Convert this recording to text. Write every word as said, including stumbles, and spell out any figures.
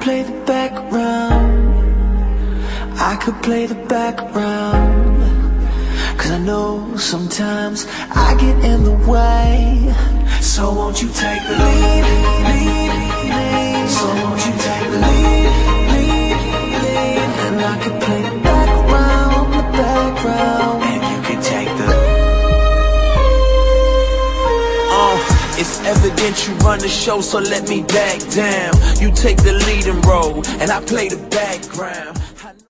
play the background, I could play the background, 'cause I know sometimes I get in the way. So won't you take the lead, lead, lead. So won't you take the lead, lead, lead. And I could play the background, the background, and you could take the uh, it's evident you run the show, so let me back down. You take the leading role, and I play the background.